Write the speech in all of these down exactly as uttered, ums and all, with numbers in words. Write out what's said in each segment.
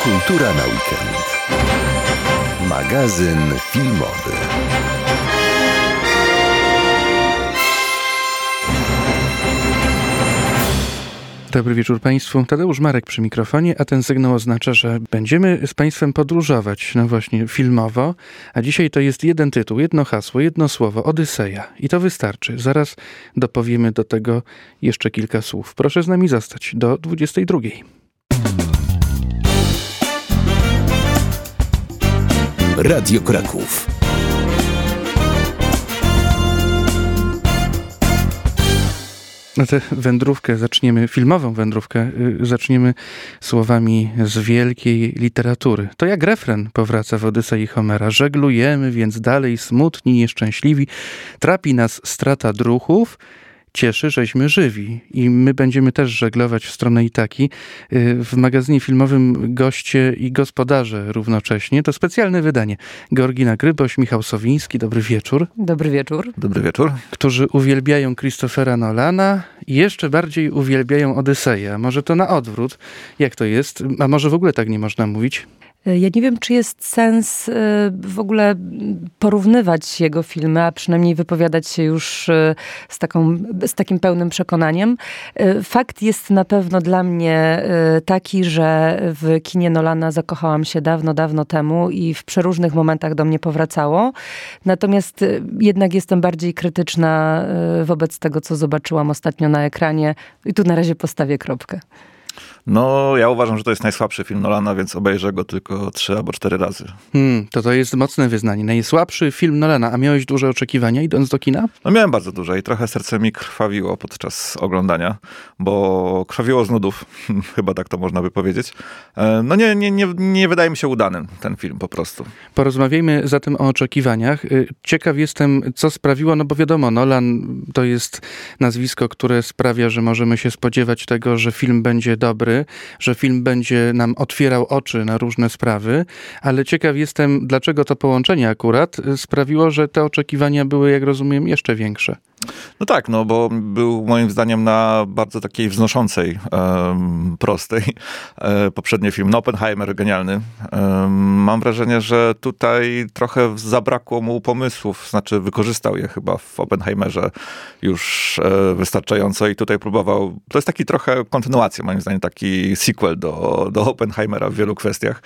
Kultura na weekend. Magazyn filmowy. Dobry wieczór Państwu. Tadeusz Marek przy mikrofonie, a ten sygnał oznacza, że będziemy z Państwem podróżować, no właśnie, filmowo, a dzisiaj to jest jeden tytuł, jedno hasło, jedno słowo, Odyseja. I to wystarczy. Zaraz dopowiemy do tego jeszcze kilka słów. Proszę z nami zostać do dwudziestej drugiej. Radio Kraków. No tę wędrówkę zaczniemy, filmową wędrówkę, yy, zaczniemy słowami z wielkiej literatury. To jak refren powraca w Odysei Homera. Żeglujemy więc dalej smutni, nieszczęśliwi. Trapi nas strata druhów. Cieszy, żeśmy żywi. I my będziemy też żeglować w stronę Itaki. W magazynie filmowym goście i gospodarze równocześnie. To specjalne wydanie. Georgina Gryboś, Michał Sowiński. Dobry wieczór. Dobry wieczór. Dobry wieczór. Którzy uwielbiają Christophera Nolana i jeszcze bardziej uwielbiają Odyseję. Może to na odwrót. Jak to jest? A może w ogóle tak nie można mówić? Ja nie wiem, czy jest sens w ogóle porównywać jego filmy, a przynajmniej wypowiadać się już z, taką, z takim pełnym przekonaniem. Fakt jest na pewno dla mnie taki, że w kinie Nolana zakochałam się dawno, dawno temu i w przeróżnych momentach do mnie powracało. Natomiast jednak jestem bardziej krytyczna wobec tego, co zobaczyłam ostatnio na ekranie i tu na razie postawię kropkę. No, ja uważam, że to jest najsłabszy film Nolana, więc obejrzę go tylko trzy albo cztery razy. Hmm, to to jest mocne wyznanie. Najsłabszy film Nolana. A miałeś duże oczekiwania idąc do kina? No miałem bardzo duże i trochę serce mi krwawiło podczas oglądania, bo krwawiło z nudów, chyba tak to można by powiedzieć. No nie, nie, nie, nie wydaje mi się udanym ten film po prostu. Porozmawiajmy zatem o oczekiwaniach. Ciekaw jestem, co sprawiło, no bo wiadomo, Nolan to jest nazwisko, które sprawia, że możemy się spodziewać tego, że film będzie dobry, że film będzie nam otwierał oczy na różne sprawy, ale ciekaw jestem, dlaczego to połączenie akurat sprawiło, że te oczekiwania były, jak rozumiem, jeszcze większe. No tak, no bo był moim zdaniem na bardzo takiej wznoszącej, um, prostej. E, poprzedni film, no Oppenheimer, genialny. Um, mam wrażenie, że tutaj trochę zabrakło mu pomysłów, znaczy wykorzystał je chyba w Oppenheimerze już e, wystarczająco i tutaj próbował, to jest taki trochę kontynuacja, moim zdaniem, taki sequel do, do Oppenheimera w wielu kwestiach.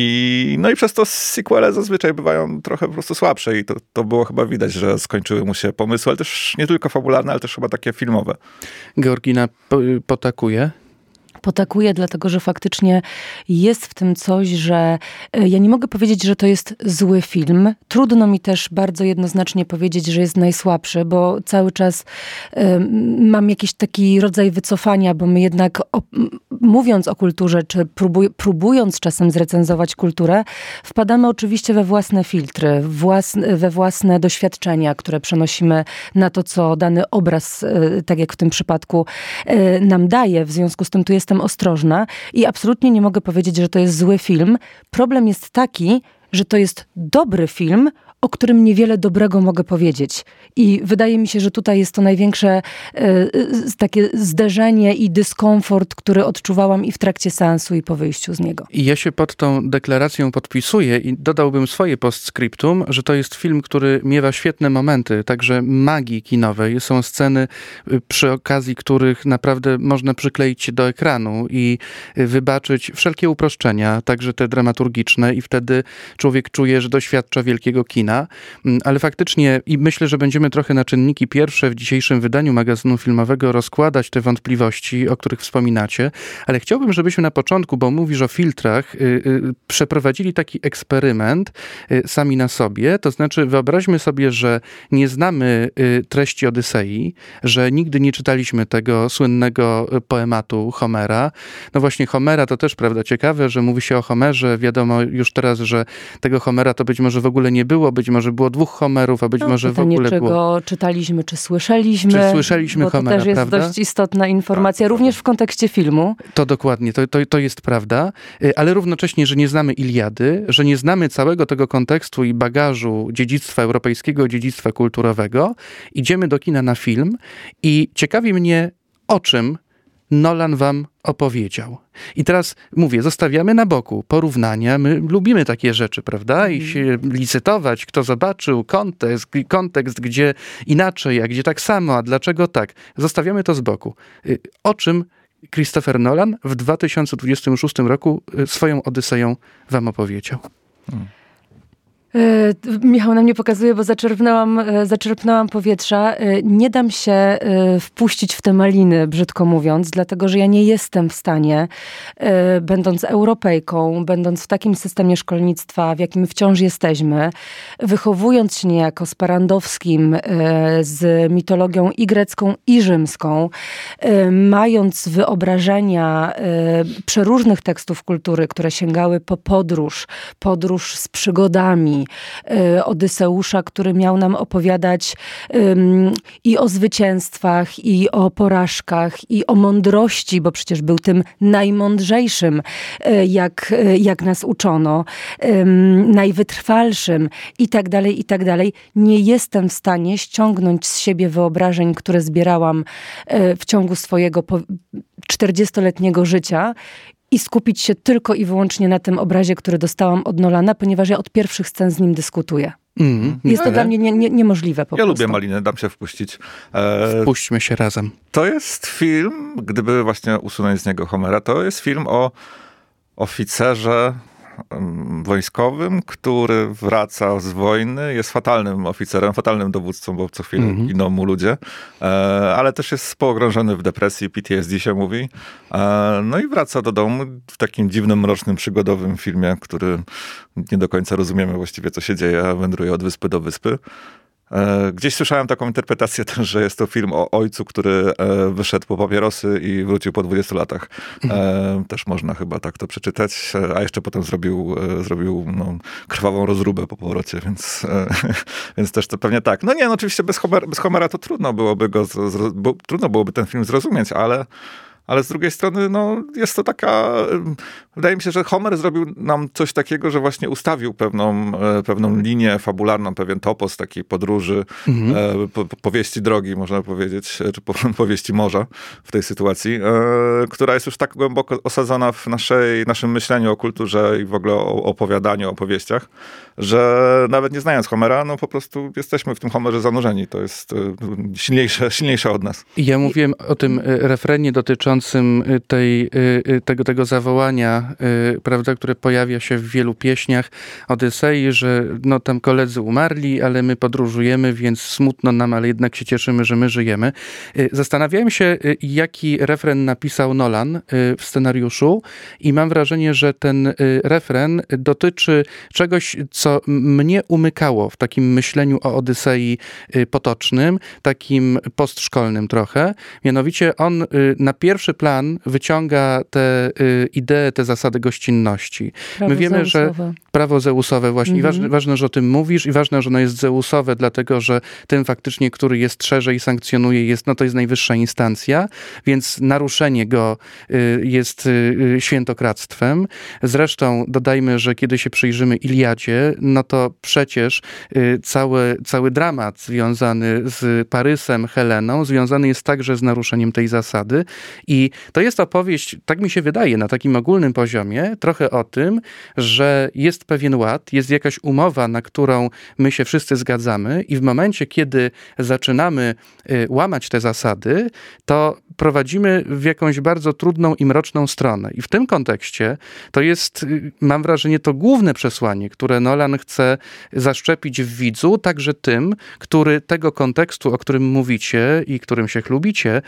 I no i przez to sequele zazwyczaj bywają trochę po prostu słabsze i to, to było chyba widać, że skończyły mu się pomysły, ale też nie tylko fabularne, ale też chyba takie filmowe. Georgina potakuje? Potakuje, dlatego że faktycznie jest w tym coś, że ja nie mogę powiedzieć, że to jest zły film. Trudno mi też bardzo jednoznacznie powiedzieć, że jest najsłabszy, bo cały czas um, mam jakiś taki rodzaj wycofania, bo my jednak o, mówiąc o kulturze, czy próbuj, próbując czasem zrecenzować kulturę, wpadamy oczywiście we własne filtry, własne, we własne doświadczenia, które przenosimy na to, co dany obraz, tak jak w tym przypadku, nam daje. W związku z tym tu jest Jestem ostrożna i absolutnie nie mogę powiedzieć, że to jest zły film. Problem jest taki, że to jest dobry film, o którym niewiele dobrego mogę powiedzieć. I wydaje mi się, że tutaj jest to największe e, takie zderzenie i dyskomfort, który odczuwałam i w trakcie seansu, i po wyjściu z niego. I ja się pod tą deklaracją podpisuję i dodałbym swoje postscriptum, że to jest film, który miewa świetne momenty, także magii kinowej. Są sceny, przy okazji których naprawdę można przykleić się do ekranu i wybaczyć wszelkie uproszczenia, także te dramaturgiczne, i wtedy człowiek czuje, że doświadcza wielkiego kina. Ale faktycznie, i myślę, że będziemy trochę na czynniki pierwsze w dzisiejszym wydaniu magazynu filmowego rozkładać te wątpliwości, o których wspominacie, ale chciałbym, żebyśmy na początku, bo mówisz o filtrach, yy, yy, przeprowadzili taki eksperyment yy, sami na sobie, to znaczy wyobraźmy sobie, że nie znamy yy, treści Odysei, że nigdy nie czytaliśmy tego słynnego poematu Homera. No właśnie Homera to też, prawda, ciekawe, że mówi się o Homerze, wiadomo już teraz, że tego Homera to być może w ogóle nie było, być może było dwóch Homerów, a być no, może w pytanie, ogóle czy było... go czytaliśmy, czy słyszeliśmy. Czy słyszeliśmy bo Homera, to też jest prawda? dość istotna informacja, również w kontekście filmu. To dokładnie, to, to, to jest prawda, ale równocześnie, że nie znamy Iliady, że nie znamy całego tego kontekstu i bagażu dziedzictwa europejskiego, dziedzictwa kulturowego. Idziemy do kina na film i ciekawi mnie, o czym Nolan wam opowiedział. I teraz mówię, zostawiamy na boku porównania. My lubimy takie rzeczy, prawda? I się licytować, kto zobaczył, kontekst, kontekst, gdzie inaczej, a gdzie tak samo, a dlaczego tak. Zostawiamy to z boku. O czym Christopher Nolan w dwa tysiące dwudziestym szóstym roku swoją Odyseją wam opowiedział? Hmm. Michał na mnie pokazuje, bo zaczerpnęłam, zaczerpnęłam powietrza. Nie dam się wpuścić w te maliny, brzydko mówiąc, dlatego, że ja nie jestem w stanie, będąc Europejką, będąc w takim systemie szkolnictwa, w jakim wciąż jesteśmy, wychowując się niejako z Parandowskim, z mitologią i grecką, i rzymską, mając wyobrażenia przeróżnych tekstów kultury, które sięgały po podróż, podróż z przygodami, Odyseusza, który miał nam opowiadać um, i o zwycięstwach, i o porażkach, i o mądrości, bo przecież był tym najmądrzejszym, jak, jak nas uczono, um, najwytrwalszym i tak dalej, i tak dalej. Nie jestem w stanie ściągnąć z siebie wyobrażeń, które zbierałam w ciągu swojego czterdziestoletniego życia i skupić się tylko i wyłącznie na tym obrazie, który dostałam od Nolana, ponieważ ja od pierwszych scen z nim dyskutuję. Mm, jest to dla mnie nie, nie, niemożliwe po ja prostu. Ja lubię maliny, dam się wpuścić. E, Wpuśćmy się razem. To jest film, gdyby właśnie usunąć z niego Homera, to jest film o oficerze wojskowym, który wraca z wojny, jest fatalnym oficerem, fatalnym dowódcą, bo co chwilę mm-hmm. giną mu ludzie, e, ale też jest pogrążony w depresji, P T S D się mówi. E, no i wraca do domu w takim dziwnym, mrocznym, przygodowym filmie, który nie do końca rozumiemy właściwie, co się dzieje, a wędruje od wyspy do wyspy. Gdzieś słyszałem taką interpretację też, że jest to film o ojcu, który wyszedł po papierosy i wrócił po dwudziestu latach. Mhm. Też można chyba tak to przeczytać, a jeszcze potem zrobił, zrobił no, krwawą rozróbę po powrocie, więc, więc też to pewnie tak. No nie, no oczywiście bez Homera, bez Homera to trudno byłoby go, bo, trudno byłoby ten film zrozumieć, ale Ale z drugiej strony, no, jest to taka... Wydaje mi się, że Homer zrobił nam coś takiego, że właśnie ustawił pewną, pewną linię fabularną, pewien topos takiej podróży, mhm. po, powieści drogi, można powiedzieć, czy po, powieści morza w tej sytuacji, e, która jest już tak głęboko osadzona w naszej, naszym myśleniu o kulturze i w ogóle o opowiadaniu, o opowieściach, że nawet nie znając Homera, no po prostu jesteśmy w tym Homerze zanurzeni. To jest silniejsze, silniejsze od nas. Ja mówiłem o tym refrenie dotyczącym tej, tego, tego zawołania, prawda, które pojawia się w wielu pieśniach Odysei, że no tam koledzy umarli, ale my podróżujemy, więc smutno nam, ale jednak się cieszymy, że my żyjemy. Zastanawiałem się, jaki refren napisał Nolan w scenariuszu i mam wrażenie, że ten refren dotyczy czegoś, co mnie umykało w takim myśleniu o Odysei potocznym, takim postszkolnym trochę. Mianowicie on na pierwszy plan wyciąga te y, idee, te zasady gościnności. Prawo My wiemy, Zeusowe. że prawo Zeusowe właśnie. Mhm. Ważne, ważne, że o tym mówisz i ważne, że ono jest Zeusowe, dlatego, że tym faktycznie, który je strzeże i sankcjonuje, jest, no to jest najwyższa instancja, więc naruszenie go y, jest y, świętokradztwem. Zresztą dodajmy, że kiedy się przyjrzymy Iliadzie, no to przecież y, cały, cały dramat związany z Parysem, Heleną, związany jest także z naruszeniem tej zasady. I to jest opowieść, tak mi się wydaje, na takim ogólnym poziomie, trochę o tym, że jest pewien ład, jest jakaś umowa, na którą my się wszyscy zgadzamy i w momencie, kiedy zaczynamy y, łamać te zasady, to prowadzimy w jakąś bardzo trudną i mroczną stronę. I w tym kontekście to jest, y, mam wrażenie, to główne przesłanie, które Nolan chce zaszczepić w widzu, także tym, który tego kontekstu, o którym mówicie i którym się chlubicie,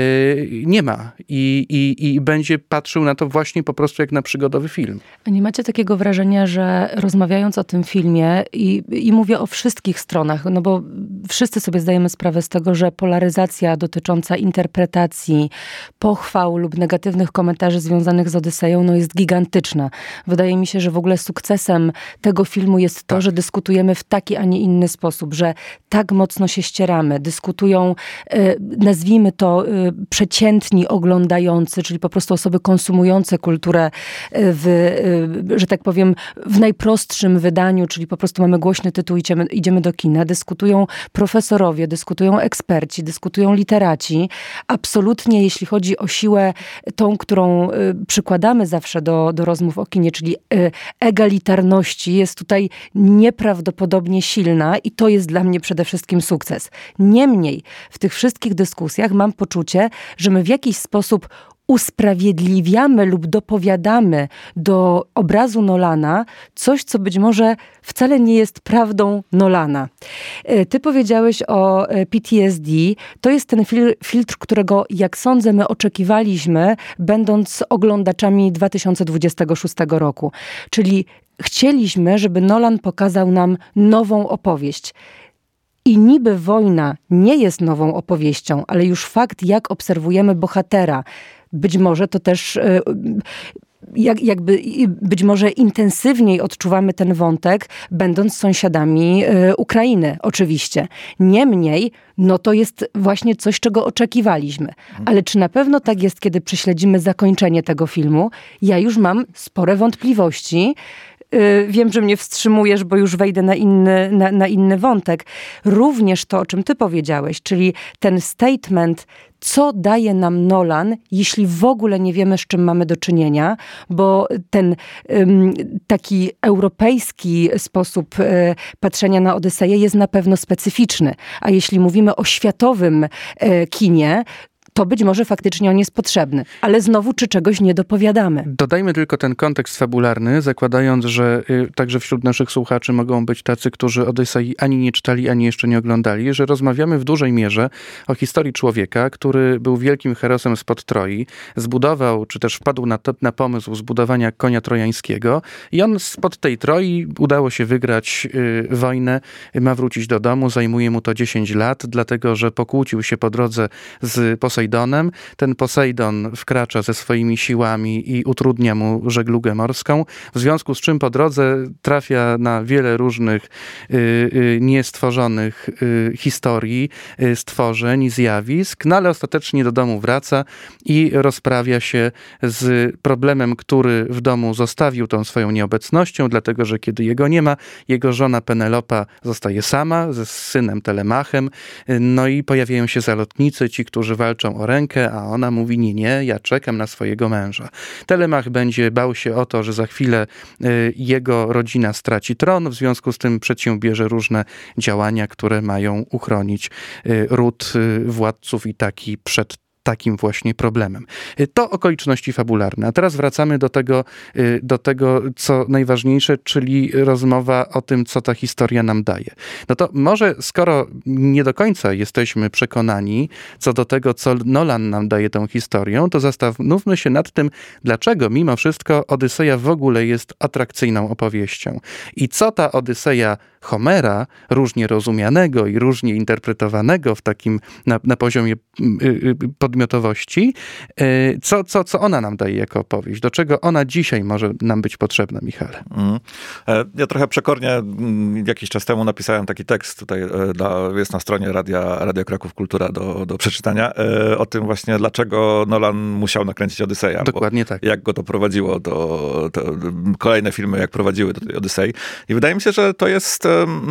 y, nie ma. I, i, I będzie patrzył na to właśnie po prostu jak na przygodowy film. A nie macie takiego wrażenia, że rozmawiając o tym filmie i, i mówię o wszystkich stronach, no bo wszyscy sobie zdajemy sprawę z tego, że polaryzacja dotycząca interpretacji, pochwał lub negatywnych komentarzy związanych z Odyseją, no jest gigantyczna. Wydaje mi się, że w ogóle sukcesem tego filmu jest to, tak. że dyskutujemy w taki, a nie inny sposób, że tak mocno się ścieramy. Dyskutują, nazwijmy to, przeciętni oglądający, czyli po prostu osoby konsumujące kulturę w, że tak powiem, w najprostszym wydaniu, czyli po prostu mamy głośny tytuł, idziemy, idziemy do kina, dyskutują profesorowie, dyskutują eksperci, dyskutują literaci. Absolutnie, jeśli chodzi o siłę tą, którą przykładamy zawsze do, do rozmów o kinie, czyli egalitarności, jest tutaj nieprawdopodobnie silna i to jest dla mnie przede wszystkim sukces. Niemniej w tych wszystkich dyskusjach mam poczucie, że my w jakiś sposób usprawiedliwiamy lub dopowiadamy do obrazu Nolana coś, co być może wcale nie jest prawdą Nolana. Ty powiedziałeś o P T S D. To jest ten fil- filtr, którego, jak sądzę, my oczekiwaliśmy, będąc oglądaczami dwa tysiące dwudziestego szóstego roku. Czyli chcieliśmy, żeby Nolan pokazał nam nową opowieść. I niby wojna nie jest nową opowieścią, ale już fakt, jak obserwujemy bohatera, być może to też jak, jakby być może intensywniej odczuwamy ten wątek, będąc sąsiadami Ukrainy, oczywiście. Niemniej, no to jest właśnie coś, czego oczekiwaliśmy. Ale czy na pewno tak jest, kiedy prześledzimy zakończenie tego filmu? Ja już mam spore wątpliwości. Wiem, że mnie wstrzymujesz, bo już wejdę na inny, na, na inny wątek. Również to, o czym ty powiedziałeś, czyli ten statement, co daje nam Nolan, jeśli w ogóle nie wiemy, z czym mamy do czynienia, bo ten um, taki europejski sposób y, patrzenia na Odyseję jest na pewno specyficzny. A jeśli mówimy o światowym y, kinie, to być może faktycznie on jest potrzebny. Ale znowu, czy czegoś nie dopowiadamy? Dodajmy tylko ten kontekst fabularny, zakładając, że y, także wśród naszych słuchaczy mogą być tacy, którzy Odysei ani nie czytali, ani jeszcze nie oglądali, że rozmawiamy w dużej mierze o historii człowieka, który był wielkim herosem spod Troi, zbudował, czy też wpadł na, to, na pomysł zbudowania konia trojańskiego i on spod tej Troi udało się wygrać y, wojnę, ma wrócić do domu, zajmuje mu to dziesięć lat, dlatego, że pokłócił się po drodze z Posejdonem. Ten Posejdon wkracza ze swoimi siłami i utrudnia mu żeglugę morską, w związku z czym po drodze trafia na wiele różnych y, y, niestworzonych y, historii, y, stworzeń, zjawisk, no ale ostatecznie do domu wraca i rozprawia się z problemem, który w domu zostawił tą swoją nieobecnością, dlatego, że kiedy jego nie ma, jego żona Penelopa zostaje sama ze synem Telemachem, y, no i pojawiają się zalotnicy, ci, którzy walczą o rękę, a ona mówi, nie, nie, ja czekam na swojego męża. Telemach będzie bał się o to, że za chwilę y, jego rodzina straci tron, w związku z tym przedsiębierze różne działania, które mają uchronić y, ród y, władców i taki przed takim właśnie problemem. To okoliczności fabularne. A teraz wracamy do tego, do tego, co najważniejsze, czyli rozmowa o tym, co ta historia nam daje. No to może, skoro nie do końca jesteśmy przekonani co do tego, co Nolan nam daje tą historią, to zastanówmy się nad tym, dlaczego mimo wszystko Odyseja w ogóle jest atrakcyjną opowieścią. I co ta Odyseja Homera, różnie rozumianego i różnie interpretowanego w takim na, na poziomie podmiotowości, co, co, co ona nam daje jako opowieść? Do czego ona dzisiaj może nam być potrzebna, Michale? Mm. Ja trochę przekornie jakiś czas temu napisałem taki tekst, tutaj dla, jest na stronie Radia, Radia Kraków Kultura do, do przeczytania, o tym właśnie, dlaczego Nolan musiał nakręcić Odyseja. Dokładnie tak. Jak go to prowadziło, do, do, kolejne filmy jak prowadziły do tej Odysei. I wydaje mi się, że to jest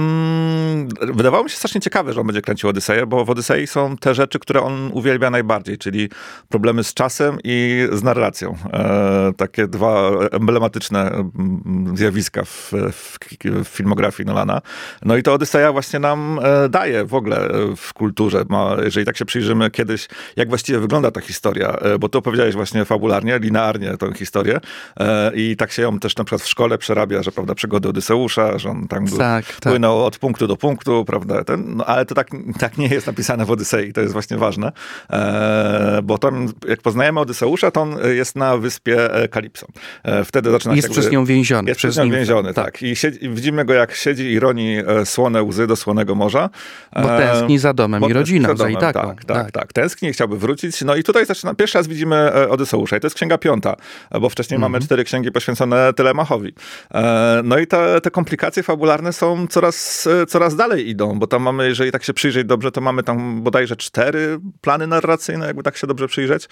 mm, wydawało mi się strasznie ciekawe, że on będzie kręcił Odyseję, bo w Odysei są te rzeczy, które on uwielbia najbardziej, czyli problemy z czasem i z narracją. E, takie dwa emblematyczne zjawiska w, w, w filmografii Nolana. No i to Odyseja właśnie nam e, daje w ogóle w kulturze. Ma, jeżeli tak się przyjrzymy kiedyś, jak właściwie wygląda ta historia, e, bo ty opowiedziałeś właśnie fabularnie, linearnie tę historię e, i tak się ją też na przykład w szkole przerabia, że prawda, przygody Odyseusza, że on tam tak, tak. płynął od punktu do punktu, prawda, Ten, no, ale to tak, tak nie jest napisane w Odysei, to jest właśnie ważne, e, bo tam, jak poznajemy Odyseusza, to on jest na wyspie Kalipso. E, wtedy zaczyna jest się... przez nią więziony. Jest przez nią więziony, tak. tak. I, siedzi, I widzimy go, jak siedzi i roni słone łzy do słonego morza. Bo tęskni za domem i rodziną, za, domem, za Itaką. Tak, tak, tak, tak. Tęskni i chciałby wrócić. No i tutaj zaczyna, pierwszy raz widzimy Odyseusza i to jest księga piąta, bo wcześniej mm-hmm. mamy cztery księgi poświęcone Telemachowi. E, no i te, te komplikacje fabularne są coraz, coraz dalej idą, bo tam mamy, jeżeli tak się przyjrzeć dobrze, to mamy tam bodajże cztery plany narracyjne, jakby tak się dobrze przyjrzeć.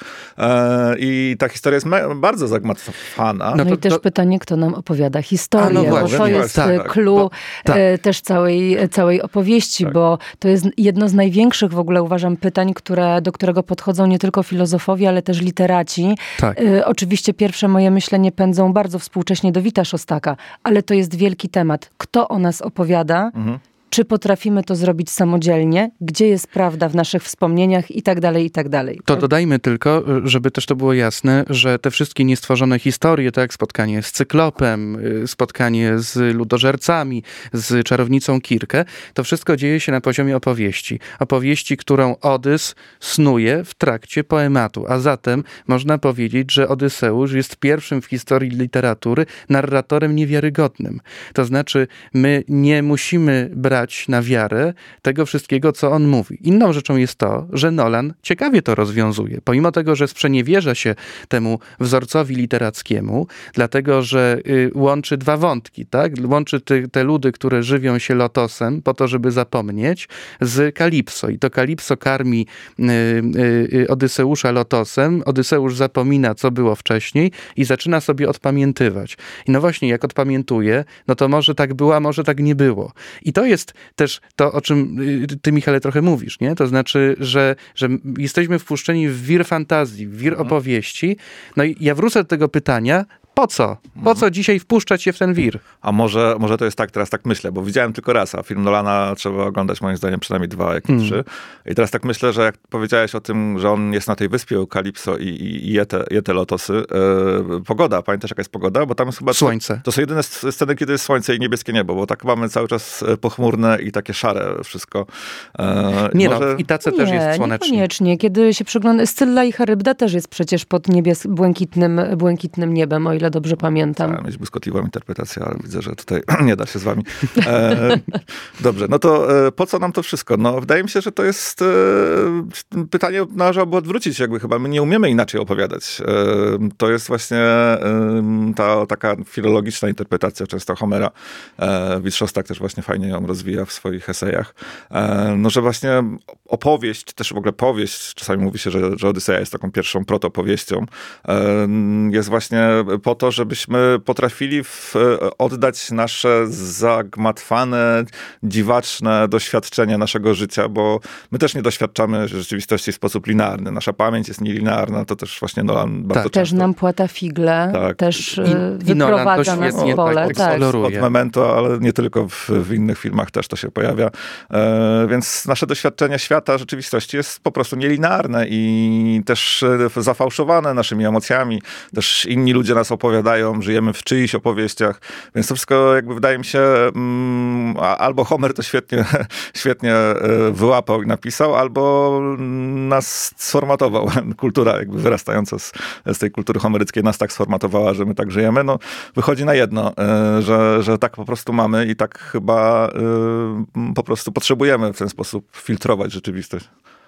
E, I ta historia jest me- bardzo zagmatwana. No, No to- i też to- pytanie, kto nam opowiada historię, A, no bo właśnie, to właśnie, jest tak, clue bo- tak. e, też całej, całej opowieści, Tak. bo to jest jedno z największych w ogóle, uważam, pytań, które, do którego podchodzą nie tylko filozofowie, ale też literaci. Tak. E, oczywiście pierwsze moje myślenie pędzą bardzo współcześnie do Wita Szostaka, ale to jest wielki temat. Kto o nas opowiada? Mhm. Czy potrafimy to zrobić samodzielnie? Gdzie jest prawda w naszych wspomnieniach? I tak dalej, i tak dalej. To dodajmy tylko, żeby też to było jasne, że te wszystkie niestworzone historie, tak, spotkanie z Cyklopem, y, spotkanie z ludożercami, z czarownicą Kirkę, to wszystko dzieje się na poziomie opowieści. Opowieści, którą Odys snuje w trakcie poematu. A zatem można powiedzieć, że Odyseusz jest pierwszym w historii literatury narratorem niewiarygodnym. To znaczy, my nie musimy brać na wiarę tego wszystkiego, co on mówi. Inną rzeczą jest to, że Nolan ciekawie to rozwiązuje. Pomimo tego, że sprzeniewierza się temu wzorcowi literackiemu, dlatego, że y, łączy dwa wątki, tak? Łączy ty, te ludy, które żywią się lotosem po to, żeby zapomnieć, z Kalipso. I to Kalipso karmi y, y, Odyseusza lotosem. Odyseusz zapomina, co było wcześniej i zaczyna sobie odpamiętywać. I no właśnie, jak odpamiętuje, no to może tak było, a może tak nie było. I to jest też to, o czym ty, Michale, trochę mówisz, nie? To znaczy, że, że jesteśmy wpuszczeni w wir fantazji, w wir opowieści. No i ja wrócę do tego pytania, po co? Po co dzisiaj wpuszczać się w ten wir? A może, może to jest tak, teraz tak myślę, bo widziałem tylko raz, a film Nolana trzeba oglądać moim zdaniem przynajmniej dwa, jak nie Mm. trzy. I teraz tak myślę, że jak powiedziałeś o tym, że on jest na tej wyspie u Kalipso i, i, i je, te, je te lotosy. E, pogoda, pamiętasz jaka jest pogoda? Bo tam jest chyba... Słońce. To, to są jedyne sceny, kiedy jest słońce i niebieskie niebo, bo tak mamy cały czas pochmurne i takie szare wszystko. E, Nie może... no, w Itace też jest słonecznie. Niekoniecznie. Kiedy się przygląda, Scylla i Charybda też jest przecież pod niebies, błękitnym, błękitnym niebem, o ile dobrze pamiętam. Chciałem mieć błyskotliwą interpretację, ale widzę, że tutaj nie da się z wami. E, dobrze, no to e, po co nam to wszystko? No wydaje mi się, że to jest e, pytanie należałoby odwrócić, jakby chyba my nie umiemy inaczej opowiadać. E, to jest właśnie e, ta taka filologiczna interpretacja często Homera. E, Wit Szostak też właśnie fajnie ją rozwija w swoich esejach. E, no, że właśnie opowieść, też w ogóle powieść, czasami mówi się, że, że Odyseja jest taką pierwszą protopowieścią, e, jest właśnie po to, żebyśmy potrafili w, oddać nasze zagmatwane, dziwaczne doświadczenia naszego życia, bo my też nie doświadczamy rzeczywistości w sposób linearny. Nasza pamięć jest nielinearna, to też właśnie Nolan bardzo Tak. Też często... nam płata figle, Tak. też I- i Nolan to wyprowadza nas świetnie w pole. tak Tak, eksploruje. Od Memento, ale nie tylko w, w innych filmach też to się pojawia. E, więc nasze doświadczenie świata, rzeczywistości jest po prostu nielinearne i też e, zafałszowane naszymi emocjami. Też inni ludzie nas opowiadają, żyjemy w czyichś opowieściach, więc to wszystko jakby wydaje mi się mm, albo Homer to świetnie, świetnie e, wyłapał i napisał, albo nas sformatował. Kultura jakby wyrastająca z, z tej kultury homeryckiej nas tak sformatowała, że my tak żyjemy. No, wychodzi na jedno, e, że, że tak po prostu mamy i tak chyba e, po prostu potrzebujemy w ten sposób filtrować rzeczywistość.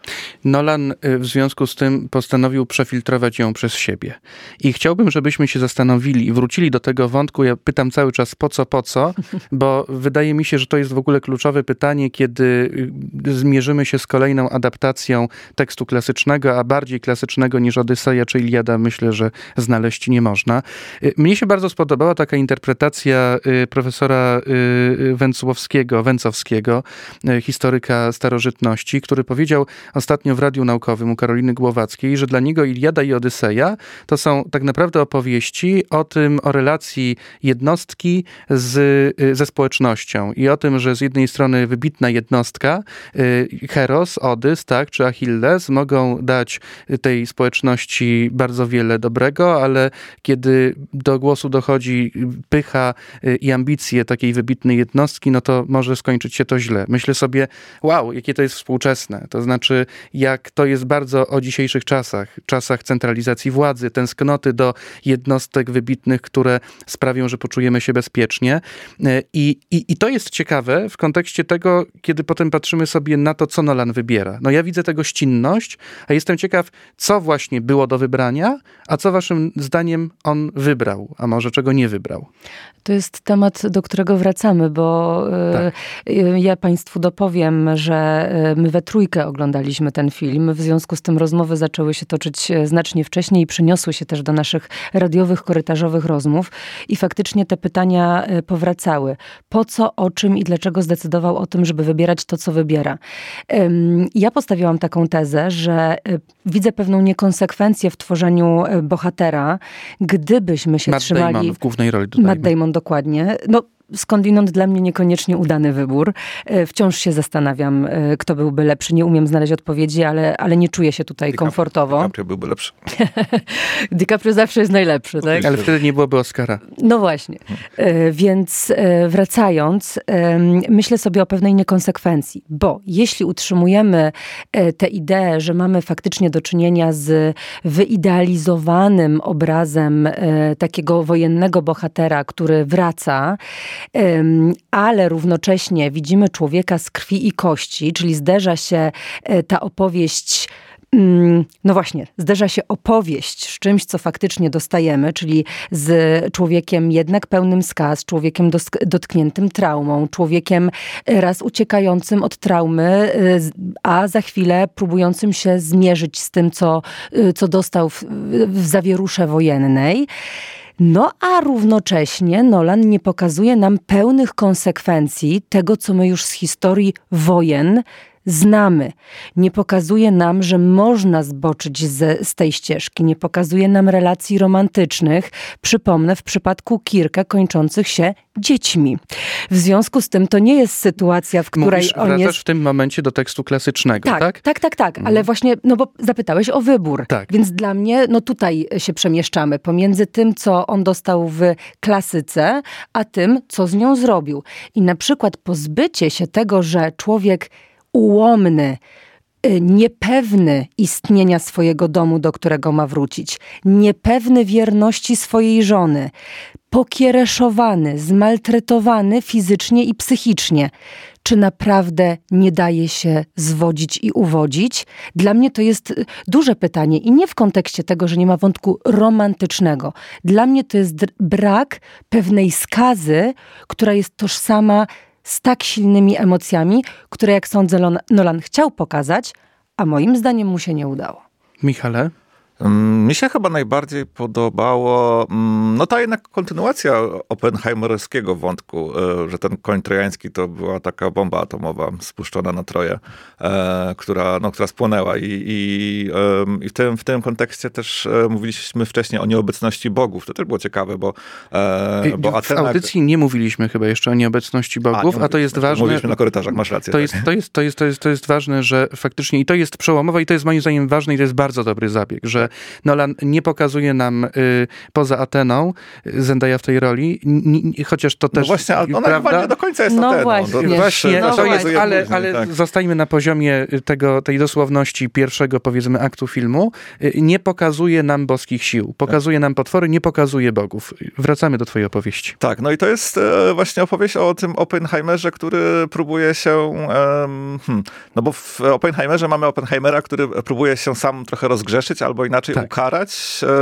Nolan y, w związku z tym postanowił przefiltrować ją przez siebie. I chciałbym, żebyśmy się zastanowili i wrócili do tego wątku. Ja pytam cały czas po co, po co, bo wydaje mi się, że to jest w ogóle kluczowe pytanie, kiedy y, zmierzymy się z kolejną adaptacją tekstu klasycznego, a bardziej klasycznego niż Odyseja czy Iliada, myślę, że znaleźć nie można. Y, mnie się bardzo spodobała taka interpretacja y, profesora y, Węcłowskiego, Węcowskiego, y, historyka starożytności, który powiedział ostatnio w Radiu Naukowym u Karoliny Głowackiej, że dla niego Iliada i Odyseja to są tak naprawdę opowieści o tym, o relacji jednostki z, ze społecznością i o tym, że z jednej strony wybitna jednostka, Heros, Odys, tak, czy Achilles mogą dać tej społeczności bardzo wiele dobrego, ale kiedy do głosu dochodzi pycha i ambicje takiej wybitnej jednostki, no to może skończyć się to źle. Myślę sobie, wow, jakie to jest współczesne. To znaczy, jak to jest bardzo o dzisiejszych czasach, czasach centralizacji władzy, tęsknoty do jednostek wybitnych, które sprawią, że poczujemy się bezpiecznie. I, i, i to jest ciekawe w kontekście tego, kiedy potem patrzymy sobie na to, co Nolan wybiera. No ja widzę tego ścinność, a jestem ciekaw, co właśnie było do wybrania, a co waszym zdaniem on wybrał, a może czego nie wybrał. To jest temat, do którego wracamy, bo Tak. y, ja państwu dopowiem, że my we trójkę oglądaliśmy ten film. W związku z tym rozmowy zaczęły się toczyć znacznie wcześniej i przeniosły się też do naszych radiowych, korytarzowych rozmów. I faktycznie te pytania powracały. Po co, o czym i dlaczego zdecydował o tym, żeby wybierać to, co wybiera? Ja postawiłam taką tezę, że widzę pewną niekonsekwencję w tworzeniu bohatera, gdybyśmy się Matt trzymali... Damon w głównej roli, dodajmy. Matt Damon, dokładnie. No, skądinąd dla mnie niekoniecznie udany wybór. Wciąż się zastanawiam, kto byłby lepszy. Nie umiem znaleźć odpowiedzi, ale, ale nie czuję się tutaj DiCaprio, komfortowo. DiCaprio byłby lepszy. DiCaprio zawsze jest najlepszy, tak? Ale wtedy nie byłoby Oscara. No właśnie. Więc wracając, myślę sobie o pewnej niekonsekwencji, bo jeśli utrzymujemy tę ideę, że mamy faktycznie do czynienia z wyidealizowanym obrazem takiego wojennego bohatera, który wraca, ale równocześnie widzimy człowieka z krwi i kości, czyli zderza się ta opowieść, no właśnie, zderza się opowieść z czymś, co faktycznie dostajemy, czyli z człowiekiem jednak pełnym skaz, człowiekiem dotkniętym traumą, człowiekiem raz uciekającym od traumy, a za chwilę próbującym się zmierzyć z tym, co, co dostał w, w zawierusze wojennej. No a równocześnie Nolan nie pokazuje nam pełnych konsekwencji tego, co my już z historii wojen znamy. Nie pokazuje nam, że można zboczyć z, z tej ścieżki. Nie pokazuje nam relacji romantycznych, przypomnę, w przypadku Kirka kończących się dziećmi. W związku z tym to nie jest sytuacja, w której Mówisz, on wracasz jest... w tym momencie do tekstu klasycznego, tak? Tak, tak, tak, tak. Mhm. Ale właśnie, no bo zapytałeś o wybór. Tak. Więc dla mnie, no tutaj się przemieszczamy pomiędzy tym, co on dostał w klasyce, a tym, co z nią zrobił. I na przykład pozbycie się tego, że człowiek ułomny, niepewny istnienia swojego domu, do którego ma wrócić, niepewny wierności swojej żony, pokiereszowany, zmaltretowany fizycznie i psychicznie. Czy naprawdę nie daje się zwodzić i uwodzić? Dla mnie to jest duże pytanie i nie w kontekście tego, że nie ma wątku romantycznego. Dla mnie to jest brak pewnej skazy, która jest tożsama z tak silnymi emocjami, które, jak sądzę, Nolan chciał pokazać, a moim zdaniem mu się nie udało. Michale? Mi się chyba najbardziej podobało, no ta jednak kontynuacja oppenheimerowskiego wątku, że ten koń trojański to była taka bomba atomowa spuszczona na Troję, która, no, która spłonęła. I, i, i w, tym, w tym kontekście też mówiliśmy wcześniej o nieobecności bogów. To też było ciekawe, bo, bo w Atena... audycji nie mówiliśmy chyba jeszcze o nieobecności bogów, a, a to jest ważne... Mówiliśmy na korytarzach, masz rację. To, tak. jest, to, jest, to, jest, to, jest, to jest ważne, że faktycznie, i to jest przełomowe, i to jest moim zdaniem ważne, i to jest bardzo dobry zabieg, że Nolan nie pokazuje nam y, poza Ateną Zendaya w tej roli, n, n, chociaż to też... No właśnie, ale ona prawda? chyba nie do końca jest No Ateną. właśnie. To, Właśnie, no to jest, właśnie. ale, później, ale tak. zostajmy na poziomie tego, tej dosłowności pierwszego, powiedzmy, aktu filmu. Nie pokazuje nam boskich sił. Pokazuje nam potwory, nie pokazuje bogów. Wracamy do twojej opowieści. Tak, no i to jest e, właśnie opowieść o tym Oppenheimerze, który próbuje się... E, hmm, no bo w Oppenheimerze mamy Oppenheimera, który próbuje się sam trochę rozgrzeszyć, albo inaczej tak. ukarać. E,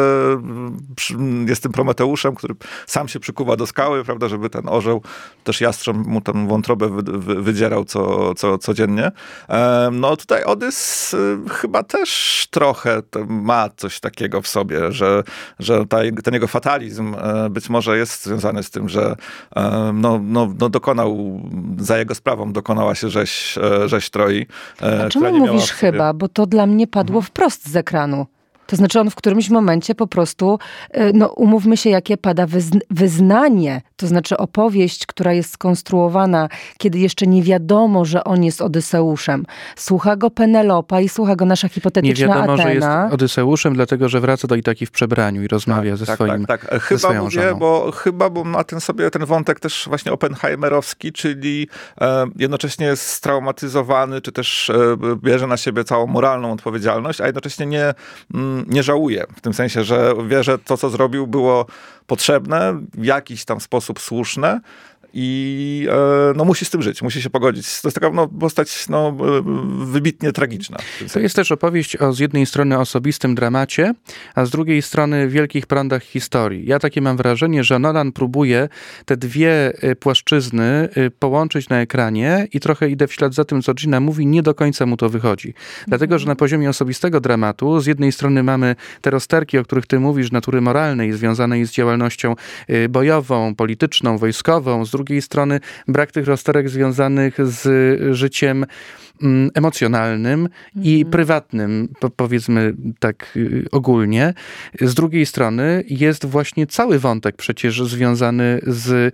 przy, jest tym Prometeuszem, który sam się przykuwa do skały, prawda, żeby ten orzeł, też jastrząb mu tę wątrobę wy, wy, wydzierał co, co, codziennie. E, no tutaj Odys e, chyba też trochę ma coś takiego w sobie, że, że ta, ten jego fatalizm e, być może jest związany z tym, że e, no, no, no dokonał, za jego sprawą dokonała się rzeź, e, rzeź Troi. E, A czemu mówisz chyba? Bo to dla mnie padło wprost z ekranu. To znaczy on w którymś momencie po prostu, no umówmy się, jakie pada wyznanie, to znaczy opowieść, która jest skonstruowana, kiedy jeszcze nie wiadomo, że on jest Odyseuszem. Słucha go Penelopa i słucha go nasza hipotetyczna Nie wiadomo, Atena. że jest Odyseuszem, dlatego że wraca do Itaki w przebraniu i rozmawia tak, ze tak, swoim tak, tak. Chyba ze swoją mówię, żoną. bo chyba bo ma ten sobie ten wątek też właśnie oppenheimerowski, czyli e, jednocześnie jest straumatyzowany, czy też e, bierze na siebie całą moralną odpowiedzialność, a jednocześnie nie, m, nie żałuje. W tym sensie, że wie, że to, co zrobił, było potrzebne, w jakiś tam sposób słuszne. i e, no, musi z tym żyć, musi się pogodzić. To jest taka no, postać no, wybitnie tragiczna. To jest też opowieść o z jednej strony osobistym dramacie, a z drugiej strony wielkich prądach historii. Ja takie mam wrażenie, że Nolan próbuje te dwie płaszczyzny połączyć na ekranie i trochę idę w ślad za tym, co Gina mówi, nie do końca mu to wychodzi. Dlatego, że na poziomie osobistego dramatu z jednej strony mamy te rozterki, o których ty mówisz, natury moralnej, związanej z działalnością bojową, polityczną, wojskową. Z drugiej strony brak tych rozterek związanych z życiem mm, emocjonalnym mhm. i prywatnym, po, powiedzmy tak y, ogólnie. Z drugiej strony jest właśnie cały wątek przecież związany z y,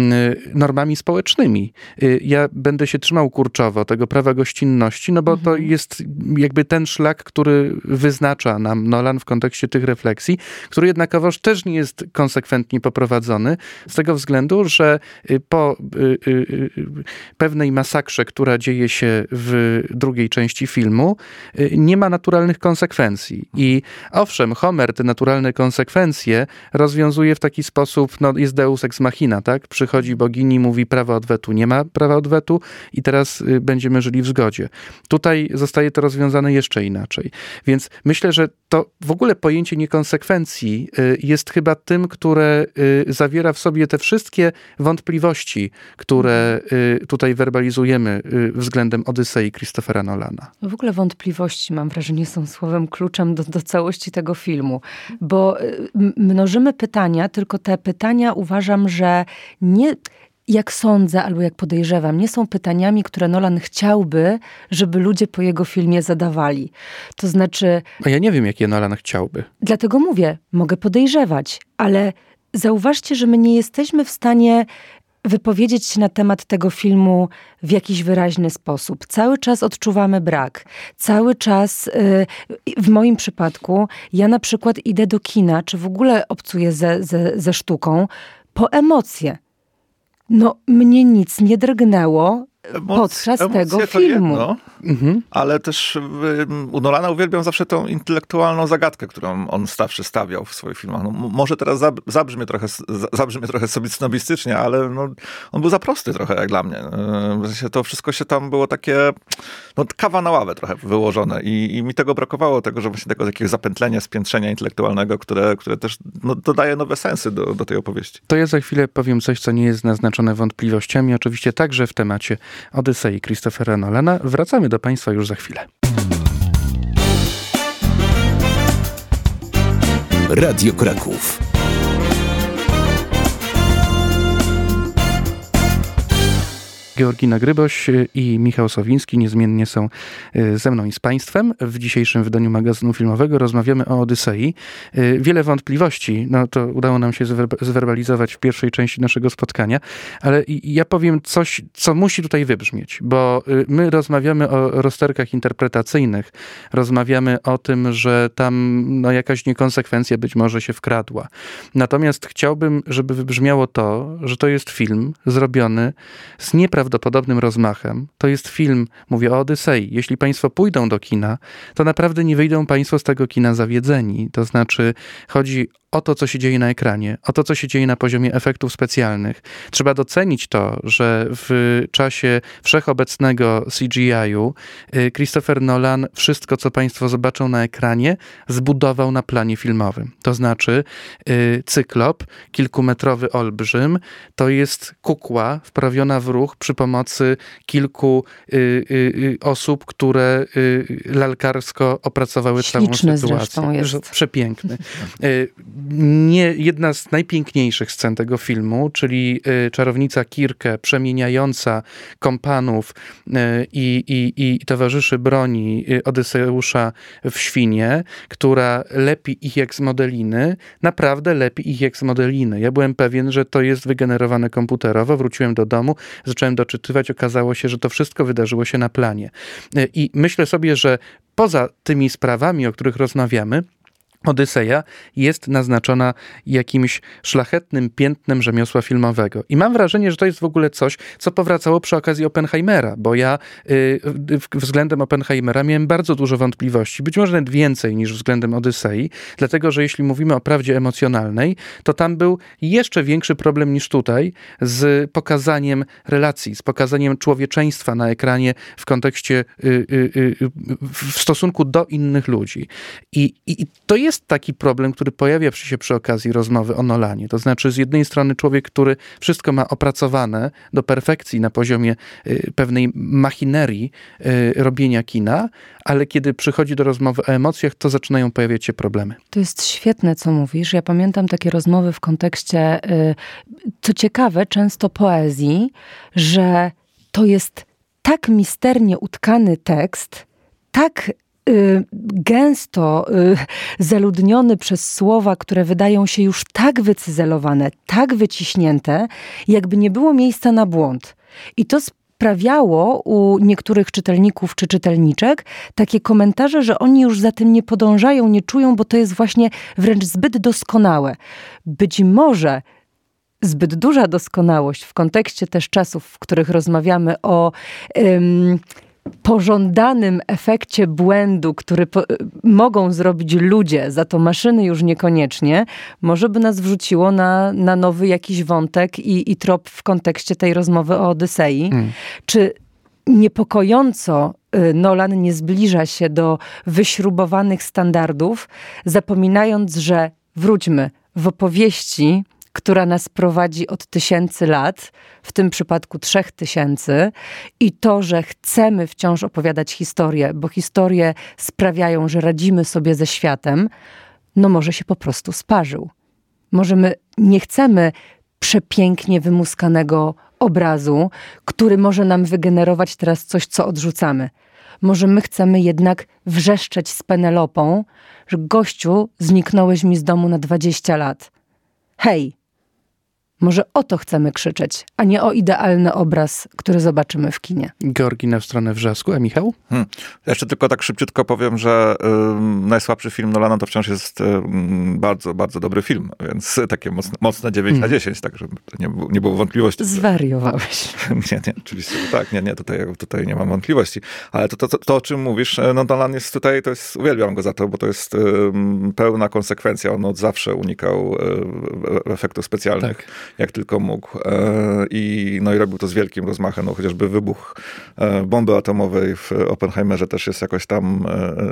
normami społecznymi. Y, ja będę się trzymał kurczowo tego prawa gościnności, no bo mhm. to jest jakby ten szlak, który wyznacza nam Nolan w kontekście tych refleksji, który jednakowoż też nie jest konsekwentnie poprowadzony z tego względu, że po y, y, y, pewnej masakrze, która dzieje się w drugiej części filmu, y, nie ma naturalnych konsekwencji. I owszem, Homer te naturalne konsekwencje rozwiązuje w taki sposób, no jest deus ex machina, tak? Przychodzi bogini, mówi prawa odwetu, nie ma prawa odwetu i teraz y, będziemy żyli w zgodzie. Tutaj zostaje to rozwiązane jeszcze inaczej. Więc myślę, że to w ogóle pojęcie niekonsekwencji y, jest chyba tym, które y, zawiera w sobie te wszystkie wątpliwości, które y, tutaj werbalizujemy y, względem Odysei Christophera Nolana. W ogóle wątpliwości, mam wrażenie, są słowem kluczem do, do całości tego filmu, bo y, mnożymy pytania, tylko te pytania uważam, że nie... jak sądzę, albo jak podejrzewam, nie są pytaniami, które Nolan chciałby, żeby ludzie po jego filmie zadawali. To znaczy... A ja nie wiem, jakie Nolan chciałby. Dlatego mówię, mogę podejrzewać, ale zauważcie, że my nie jesteśmy w stanie wypowiedzieć się na temat tego filmu w jakiś wyraźny sposób. Cały czas odczuwamy brak. Cały czas, w moim przypadku, ja na przykład idę do kina, czy w ogóle obcuję ze, ze, ze sztuką, po emocje. No, mnie nic nie drgnęło Emoc- podczas tego filmu. Jedno, mhm. Ale też u Nolana uwielbiam zawsze tą intelektualną zagadkę, którą on zawsze stawiał w swoich filmach. No, może teraz zabrzmie trochę, zabrzmie trochę sobie snobistycznie, ale no, on był za prosty trochę jak dla mnie. To wszystko się tam było takie, no kawa na ławę trochę wyłożone i, i mi tego brakowało, tego, że właśnie tego jakiegoś zapętlenia, spiętrzenia intelektualnego, które, które też no, dodaje nowe sensy do, do tej opowieści. To ja za chwilę powiem coś, co nie jest naznaczone wątpliwościami, oczywiście także w temacie Odysei Christophera Nolana. Wracamy do Państwa już za chwilę. Radio Kraków. Georgina Gryboś i Michał Sowiński niezmiennie są ze mną i z Państwem. W dzisiejszym wydaniu magazynu filmowego rozmawiamy o Odysei. Wiele wątpliwości, no to udało nam się zwerbalizować w pierwszej części naszego spotkania, ale ja powiem coś, co musi tutaj wybrzmieć, bo my rozmawiamy o rozterkach interpretacyjnych, rozmawiamy o tym, że tam no, jakaś niekonsekwencja być może się wkradła. Natomiast chciałbym, żeby wybrzmiało to, że to jest film zrobiony z nieprawdopodobnym prawdopodobnym rozmachem. To jest film, mówię o Odysei. Jeśli Państwo pójdą do kina, to naprawdę nie wyjdą Państwo z tego kina zawiedzeni. To znaczy chodzi o to, co się dzieje na ekranie, o to, co się dzieje na poziomie efektów specjalnych. Trzeba docenić to, że w czasie wszechobecnego C G I-u Christopher Nolan wszystko, co Państwo zobaczą na ekranie, zbudował na planie filmowym. To znaczy cyklop, kilkumetrowy olbrzym, to jest kukła wprawiona w ruch przy pomocy kilku y, y, osób, które y, lalkarsko opracowały Śliczny całą sytuację. Jest. Przepiękny. Y, nie, jedna z najpiękniejszych scen tego filmu, czyli y, czarownica Kirke przemieniająca kompanów y, i, i towarzyszy broni y, Odyseusza w świnie, która lepi ich jak z modeliny, naprawdę lepi ich jak z modeliny. Ja byłem pewien, że to jest wygenerowane komputerowo, wróciłem do domu, zacząłem doczytywać, okazało się, że to wszystko wydarzyło się na planie. Y, I myślę sobie, że poza tymi sprawami, o których rozmawiamy, Odyseja jest naznaczona jakimś szlachetnym piętnem rzemiosła filmowego. I mam wrażenie, że to jest w ogóle coś, co powracało przy okazji Oppenheimera, bo ja y, względem Oppenheimera miałem bardzo dużo wątpliwości, być może nawet więcej niż względem Odysei, dlatego, że jeśli mówimy o prawdzie emocjonalnej, to tam był jeszcze większy problem niż tutaj z pokazaniem relacji, z pokazaniem człowieczeństwa na ekranie w kontekście, y, y, y, w stosunku do innych ludzi. I, i to jest Jest taki problem, który pojawia się przy okazji rozmowy o Nolanie. To znaczy z jednej strony człowiek, który wszystko ma opracowane do perfekcji na poziomie y, pewnej machinerii y, robienia kina, ale kiedy przychodzi do rozmowy o emocjach, to zaczynają pojawiać się problemy. To jest świetne, co mówisz. Ja pamiętam takie rozmowy w kontekście, y, co ciekawe, często poezji, że to jest tak misternie utkany tekst, tak gęsto y, zaludniony przez słowa, które wydają się już tak wycyzelowane, tak wyciśnięte, jakby nie było miejsca na błąd. I to sprawiało u niektórych czytelników czy czytelniczek takie komentarze, że oni już za tym nie podążają, nie czują, bo to jest właśnie wręcz zbyt doskonałe. Być może zbyt duża doskonałość w kontekście też czasów, w których rozmawiamy o ym, pożądanym efekcie błędu, który po, mogą zrobić ludzie, za to maszyny już niekoniecznie, może by nas wrzuciło na, na nowy jakiś wątek i, i trop w kontekście tej rozmowy o Odysei. Hmm. Czy niepokojąco Nolan nie zbliża się do wyśrubowanych standardów, zapominając, że wróćmy, w opowieści, która nas prowadzi od tysięcy lat, w tym przypadku trzech tysięcy, i to, że chcemy wciąż opowiadać historię, bo historie sprawiają, że radzimy sobie ze światem, no może się po prostu sparzył. Może my nie chcemy przepięknie wymuskanego obrazu, który może nam wygenerować teraz coś, co odrzucamy. Może my chcemy jednak wrzeszczeć z Penelopą, że gościu, zniknąłeś mi z domu na dwadzieścia lat. Hej! Może o to chcemy krzyczeć, a nie o idealny obraz, który zobaczymy w kinie. Georgina w stronę wrzasku, a Michał? Hmm. Jeszcze tylko tak szybciutko powiem, że y, najsłabszy film Nolana to wciąż jest y, bardzo, bardzo dobry film, więc takie mocne, mocne dziewięć hmm. na dziesięć, tak żeby nie, nie było wątpliwości. Zwariowałeś. Nie, nie, oczywiście, że tak, nie, nie, tutaj, tutaj nie mam wątpliwości. Ale to, to, to, to o czym mówisz, no Nolan jest tutaj, to jest, uwielbiam go za to, bo to jest y, pełna konsekwencja. On od zawsze unikał y, efektów specjalnych. Tak. Jak tylko mógł. I, no i robił to z wielkim rozmachem. No, chociażby wybuch bomby atomowej w Oppenheimerze też jest jakoś tam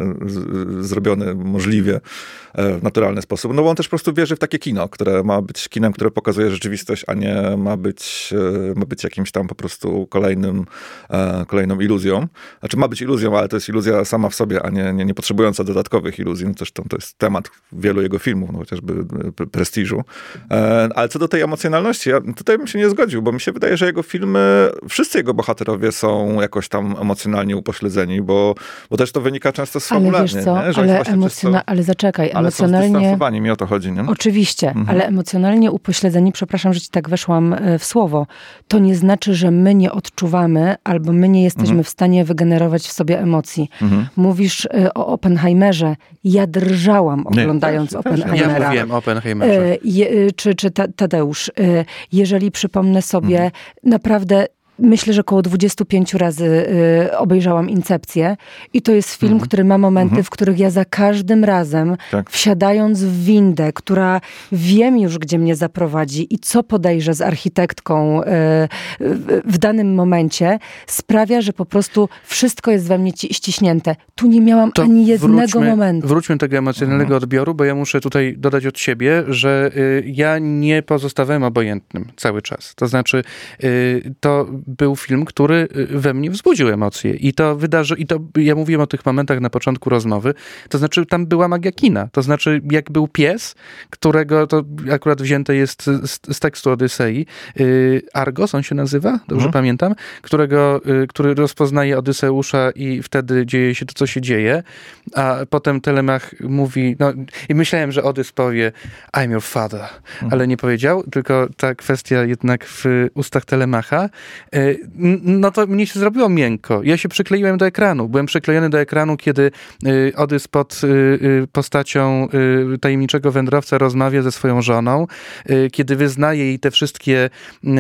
z, zrobiony możliwie w naturalny sposób. No bo on też po prostu wierzy w takie kino, które ma być kinem, które pokazuje rzeczywistość, a nie ma być, ma być jakimś tam po prostu kolejnym, kolejną iluzją. Znaczy ma być iluzją, ale to jest iluzja sama w sobie, a nie, nie, nie potrzebująca dodatkowych iluzji. No, zresztą to jest temat wielu jego filmów, no chociażby Prestiżu. Ale co do tej emocjonalności, ja tutaj bym się nie zgodził, bo mi się wydaje, że jego filmy, wszyscy jego bohaterowie są jakoś tam emocjonalnie upośledzeni, bo, bo też to wynika często z fabularnie. Ale wiesz co, nie? Że ale, emocjona- ale zaczekaj, ale emocjonalnie... są mi o to chodzi, nie? Oczywiście, mhm. ale emocjonalnie upośledzeni, przepraszam, że ci tak weszłam w słowo, to nie znaczy, że my nie odczuwamy, albo my nie jesteśmy mhm. w stanie wygenerować w sobie emocji. Mhm. Mówisz o Oppenheimerze. Ja drżałam oglądając nie, Oppenheimera. Ja mówiłem o Oppenheimerze. Je, czy, czy Tadeusz, jeżeli przypomnę sobie, mhm. naprawdę myślę, że około dwudziestu pięciu razy y, obejrzałam Incepcję i to jest film, mm-hmm. który ma momenty, mm-hmm. w których ja za każdym razem, tak. wsiadając w windę, która wiem już, gdzie mnie zaprowadzi i co podejrzę z architektką y, w, w danym momencie, sprawia, że po prostu wszystko jest we mnie ci, ściśnięte. Tu nie miałam to ani jednego wróćmy, momentu. Wróćmy do tego emocjonalnego mm-hmm. odbioru, bo ja muszę tutaj dodać od siebie, że y, ja nie pozostawałem obojętnym cały czas. To znaczy, y, to był film, który we mnie wzbudził emocje. I to wydarzy, i to ja mówiłem o tych momentach na początku rozmowy, to znaczy tam była magia kina. To znaczy jak był pies, którego to akurat wzięte jest z, z tekstu Odysei, yy, Argos on się nazywa, dobrze mhm. pamiętam, którego, yy, który rozpoznaje Odyseusza i wtedy dzieje się to, co się dzieje, a potem Telemach mówi, no i myślałem, że Odys powie I'm your father, mhm. ale nie powiedział, tylko ta kwestia jednak w ustach Telemacha. no to mnie się zrobiło miękko. Ja się przykleiłem do ekranu. Byłem przyklejony do ekranu, kiedy Odys pod postacią tajemniczego wędrowca rozmawia ze swoją żoną, kiedy wyznaje jej te wszystkie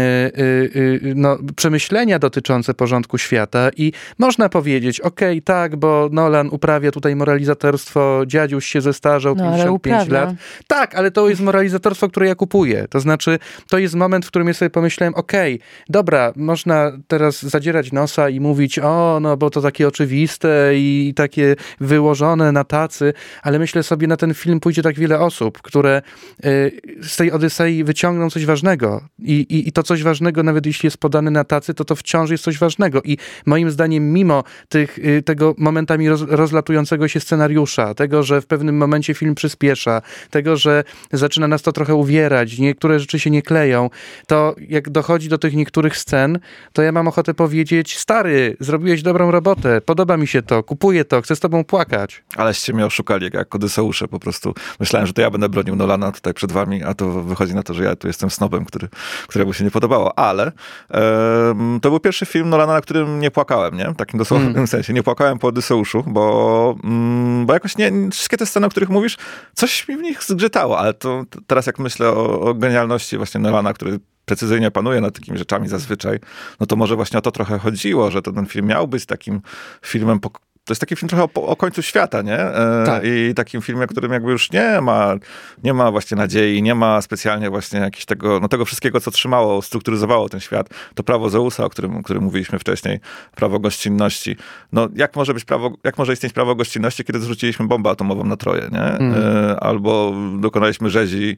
no, przemyślenia dotyczące porządku świata i można powiedzieć, okej, okay, tak, bo Nolan uprawia tutaj moralizatorstwo, dziadziuś się zestarzał, no, pięćdziesiąt pięć lat. Tak, ale to jest moralizatorstwo, które ja kupuję. To znaczy, to jest moment, w którym ja sobie pomyślałem, okej, okay, dobra, można teraz zadzierać nosa i mówić, o, no bo to takie oczywiste i takie wyłożone na tacy, ale myślę sobie, na ten film pójdzie tak wiele osób, które z tej Odysei wyciągną coś ważnego i, i, i to coś ważnego, nawet jeśli jest podane na tacy, to to wciąż jest coś ważnego i moim zdaniem mimo tych, tego momentami roz, rozlatującego się scenariusza, tego, że w pewnym momencie film przyspiesza, tego, że zaczyna nas to trochę uwierać, niektóre rzeczy się nie kleją, to jak dochodzi do tych niektórych scen, to ja mam ochotę powiedzieć, stary, zrobiłeś dobrą robotę, podoba mi się to, kupuję to, chcę z tobą płakać. Aleście mnie oszukali, jak Odyseusze, po prostu myślałem, że to ja będę bronił Nolana tutaj przed wami, a to wychodzi na to, że ja tu jestem snobem, który, któremu się nie podobało, ale um, to był pierwszy film Nolana, na którym nie płakałem, nie? W takim dosłownym mm. sensie. Nie płakałem po Odyseuszu, bo, mm, bo jakoś nie, wszystkie te sceny, o których mówisz, coś mi w nich zgrzytało, ale to, to teraz jak myślę o, o genialności właśnie Nolana, który precyzyjnie panuje nad takimi rzeczami zazwyczaj, no to może właśnie o to trochę chodziło, że to ten film miał być takim filmem po To jest taki film trochę o, o końcu świata, nie? E, tak. I takim filmie, którym jakby już nie ma, nie ma właśnie nadziei, nie ma specjalnie właśnie jakiegoś tego, no tego wszystkiego, co trzymało, strukturyzowało ten świat. To prawo Zeusa, o którym, o którym mówiliśmy wcześniej, prawo gościnności. No jak może być prawo, jak może istnieć prawo gościnności, kiedy zrzuciliśmy bombę atomową na Troję, nie? Mm. E, albo dokonaliśmy rzezi,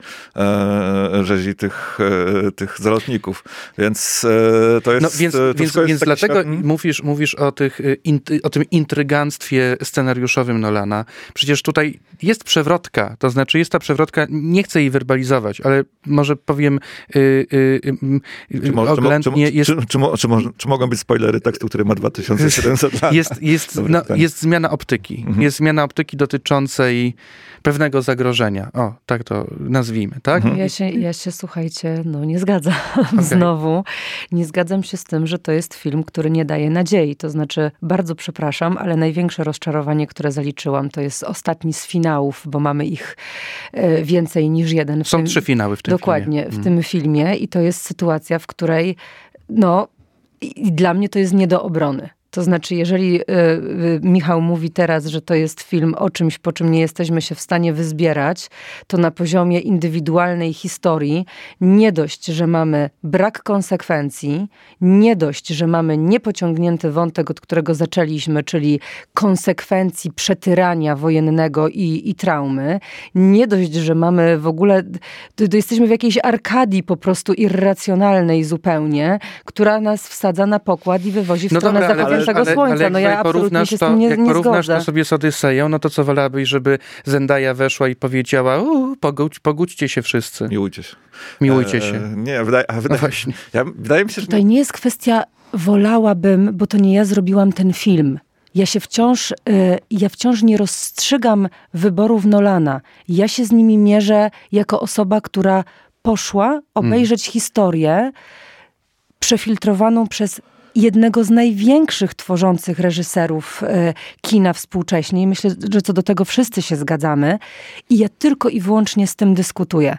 e, rzezi tych, e, tych zalotników. Więc e, to jest... No, więc to więc, jest więc dlatego świat... mówisz, mówisz o, tych, in, o tym intryganstwie scenariuszowym Nolana. Przecież tutaj jest przewrotka, to znaczy jest ta przewrotka, nie chcę jej werbalizować, ale może powiem yy, yy, czy, mo, oględnie. Czy, jest, czy, czy, czy, czy, czy mogą być spoilery tekstu, który ma dwa tysiące siedemset lat? Jest, jest, no, jest zmiana optyki. Mhm. Jest zmiana optyki dotyczącej pewnego zagrożenia. O, tak to nazwijmy, tak? Mhm. Ja się, ja się, słuchajcie, no nie zgadzam. Okay. Znowu. Nie zgadzam się z tym, że to jest film, który nie daje nadziei. To znaczy, bardzo przepraszam, ale największe rozczarowanie, które zaliczyłam, to jest ostatni z finałów, bo mamy ich e, więcej niż jeden. W Są tym, trzy finały w tym dokładnie, filmie. w hmm. tym filmie i to jest sytuacja, w której no i, i dla mnie to jest nie do obrony. To znaczy, jeżeli y, y, Michał mówi teraz, że to jest film o czymś, po czym nie jesteśmy się w stanie wyzbierać, to na poziomie indywidualnej historii nie dość, że mamy brak konsekwencji, nie dość, że mamy niepociągnięty wątek, od którego zaczęliśmy, czyli konsekwencji przetyrania wojennego i, i traumy, nie dość, że mamy w ogóle, to, to jesteśmy w jakiejś arkadii po prostu irracjonalnej zupełnie, która nas wsadza na pokład i wywozi w no stronę dobra, zachodzącego ale, słońca. ale no ja absolutnie się z tym nie, jak nie porównasz zgodzę. to sobie z Odyseją, no to co wolałabyś, żeby Zendaya weszła i powiedziała, u, pogódź, pogódźcie się wszyscy. Miłujcie się. Miłujcie się. E, nie, wydaje, wydaje, no właśnie. Ja, wydaje mi się, że... Tutaj nie jest kwestia wolałabym, bo to nie ja zrobiłam ten film. Ja się wciąż, y, ja wciąż nie rozstrzygam wyborów Nolana. Ja się z nimi mierzę jako osoba, która poszła obejrzeć hmm. historię przefiltrowaną przez jednego z największych tworzących reżyserów e, kina współcześnie. I myślę, że co do tego wszyscy się zgadzamy. I ja tylko i wyłącznie z tym dyskutuję.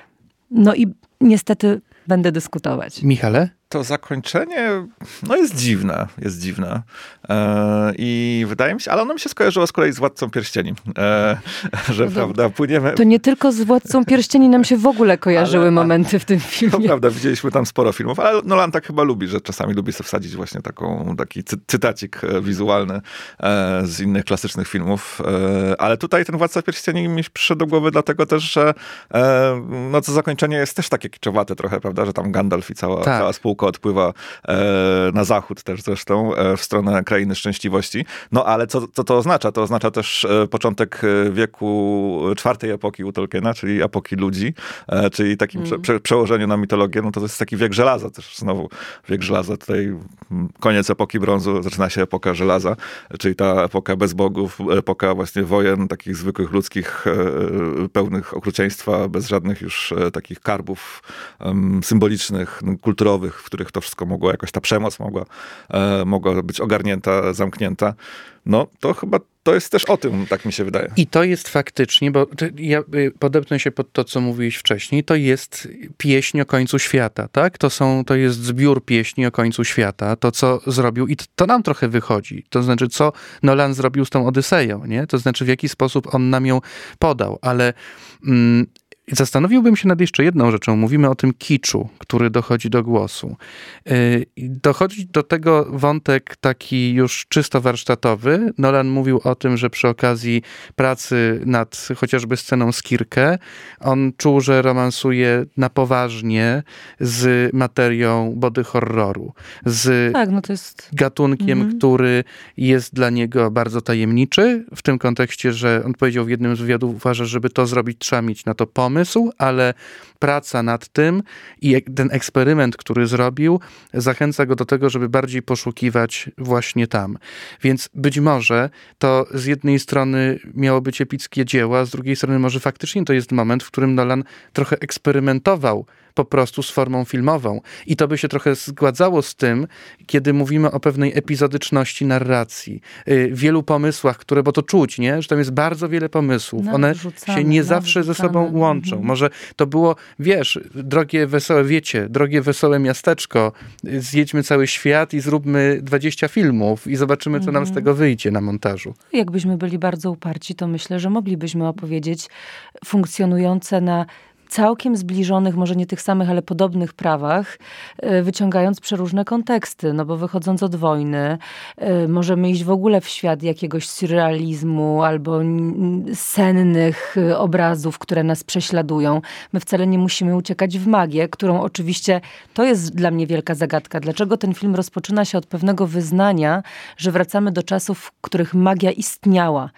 No i niestety będę dyskutować. Michale? To zakończenie, no jest dziwne, jest dziwne. E, I wydaje mi się, ale ono mi się skojarzyło z kolei z Władcą Pierścieni. E, że no prawda, płyniemy... To nie tylko z Władcą Pierścieni nam się w ogóle kojarzyły ale, momenty w tym filmie. To prawda, widzieliśmy tam sporo filmów, ale Nolan tak chyba lubi, że czasami lubi sobie wsadzić właśnie taką, taki cy- cytacik wizualny e, z innych klasycznych filmów. E, ale tutaj ten Władca Pierścieni mi przyszedł do głowy dlatego też, że e, no to zakończenie jest też takie kiczowate trochę, prawda, że tam Gandalf i cała, tak. cała spółka odpływa e, na zachód też zresztą, e, w stronę Krainy Szczęśliwości. No ale co, co to oznacza? To oznacza też e, początek wieku czwartej epoki u Tolkiena, czyli epoki ludzi, e, czyli takim mm. prze, prze, przełożeniu na mitologię, no to, to jest taki wiek żelaza też znowu. Wiek żelaza, tutaj koniec epoki brązu, zaczyna się epoka żelaza, czyli ta epoka bez bogów, epoka właśnie wojen, takich zwykłych ludzkich, e, pełnych okrucieństwa, bez żadnych już e, takich karbów e, symbolicznych, kulturowych, których to wszystko mogło, jakoś ta przemoc mogła, e, mogła być ogarnięta, zamknięta. No to chyba to jest też o tym, tak mi się wydaje. I to jest faktycznie, bo ja podepnę się pod to, co mówiłeś wcześniej, to jest pieśń o końcu świata, tak? To są, to jest zbiór pieśni o końcu świata, to co zrobił i to nam trochę wychodzi. To znaczy, co Nolan zrobił z tą Odyseją, nie? To znaczy, w jaki sposób on nam ją podał, ale mm, zastanowiłbym się nad jeszcze jedną rzeczą. Mówimy o tym kiczu, który dochodzi do głosu. Yy, dochodzi do tego wątek taki już czysto warsztatowy. Nolan mówił o tym, że przy okazji pracy nad chociażby sceną z Kirkę, on czuł, że romansuje na poważnie z materią body horroru. Z tak, no to jest... gatunkiem, mhm. który jest dla niego bardzo tajemniczy. W tym kontekście, że on powiedział w jednym z wywiadów, uważa, żeby to zrobić, trzeba mieć na to pomysł, ale praca nad tym i ten eksperyment, który zrobił, zachęca go do tego, żeby bardziej poszukiwać właśnie tam. Więc być może to z jednej strony miało być epickie dzieło, a z drugiej strony może faktycznie to jest moment, w którym Nolan trochę eksperymentował po prostu z formą filmową. I to by się trochę zgadzało z tym, kiedy mówimy o pewnej epizodyczności narracji. Yy, wielu pomysłach, które, bo to czuć, nie? Że tam jest bardzo wiele pomysłów. One się nie zawsze ze sobą łączą. Mhm. Może to było, wiesz, drogie, wesołe, wiecie, drogie, wesołe miasteczko, zjedźmy cały świat i zróbmy dwadzieścia filmów i zobaczymy, co mhm. nam z tego wyjdzie na montażu. Jakbyśmy byli bardzo uparci, to myślę, że moglibyśmy opowiedzieć funkcjonujące na całkiem zbliżonych, może nie tych samych, ale podobnych prawach, wyciągając przeróżne konteksty. No bo wychodząc od wojny, możemy iść w ogóle w świat jakiegoś surrealizmu albo sennych obrazów, które nas prześladują. My wcale nie musimy uciekać w magię, którą oczywiście, to jest dla mnie wielka zagadka. Dlaczego ten film rozpoczyna się od pewnego wyznania, że wracamy do czasów, w których magia istniała.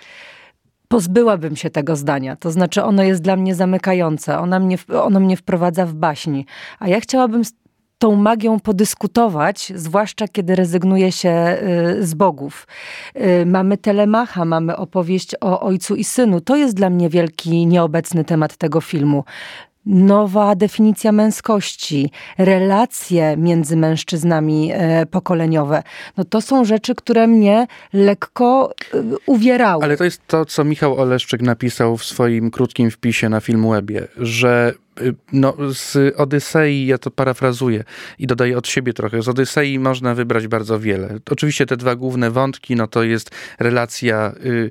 Pozbyłabym się tego zdania. To znaczy ono jest dla mnie zamykające. Ona mnie, ono mnie wprowadza w baśni. A ja chciałabym z tą magią podyskutować, zwłaszcza kiedy rezygnuje się y, z bogów. Y, mamy Telemacha, mamy opowieść o ojcu i synu. To jest dla mnie wielki, nieobecny temat tego filmu. Nowa definicja męskości, relacje między mężczyznami e, pokoleniowe. No to są rzeczy, które mnie lekko e, uwierały. Ale to jest to, co Michał Oleszczyk napisał w swoim krótkim wpisie na Filmwebie, że no, z Odysei, ja to parafrazuję i dodaję od siebie trochę, z Odysei można wybrać bardzo wiele. Oczywiście te dwa główne wątki, no to jest relacja y,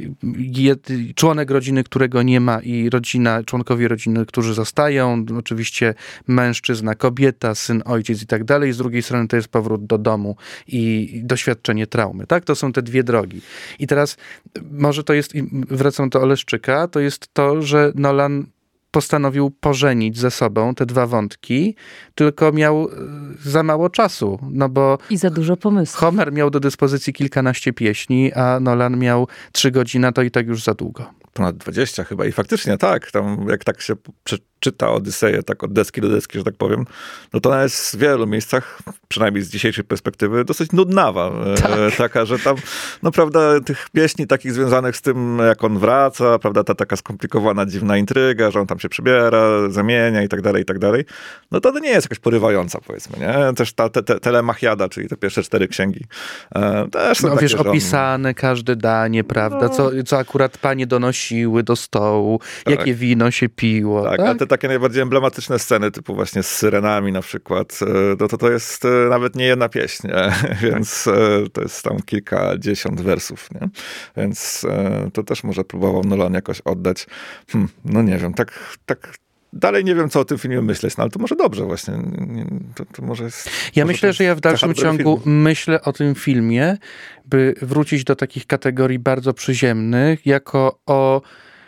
jed, członek rodziny, którego nie ma i rodzina, członkowie rodziny, którzy zostają. Oczywiście mężczyzna, kobieta, syn, ojciec i tak dalej. Z drugiej strony to jest powrót do domu i doświadczenie traumy. Tak? To są te dwie drogi. I teraz może to jest, wracam do Oleszczyka, to jest to, że Nolan postanowił pożenić ze sobą te dwa wątki, tylko miał za mało czasu, no bo... I za dużo pomysłów. Homer miał do dyspozycji kilkanaście pieśni, a Nolan miał trzy godziny, to i tak już za długo. Ponad dwadzieścia chyba i faktycznie tak, tam jak tak się przeczyta Odyseję, tak od deski do deski, że tak powiem, no to ona jest w wielu miejscach, przynajmniej z dzisiejszej perspektywy, dosyć nudnawa. Tak. E, taka, że tam, no prawda, tych pieśni takich związanych z tym, jak on wraca, prawda, ta taka skomplikowana, dziwna intryga, że on tam się przybiera, zamienia i tak dalej, i tak dalej, no to nie jest jakaś porywająca, powiedzmy, nie? Też ta te, te, Telemachiada, czyli te pierwsze cztery księgi, e, też są no, takie, wiesz, on... opisane każde danie, prawda, no. co, co akurat panie donosiły do stołu, tak. Jakie wino się piło. Tak, tak? a te takie najbardziej emblematyczne sceny, typu właśnie z syrenami na przykład, no to to jest nawet nie jedna pieśń, nie? Więc tak. To jest tam kilkadziesiąt wersów, nie? Więc to też może próbował Nolan jakoś oddać. Hm, no nie wiem, tak, tak dalej nie wiem, co o tym filmie myśleć, no ale to może dobrze właśnie. To, to może jest, ja może myślę, że ja w dalszym ciągu filmu. myślę o tym filmie, by wrócić do takich kategorii bardzo przyziemnych, jako o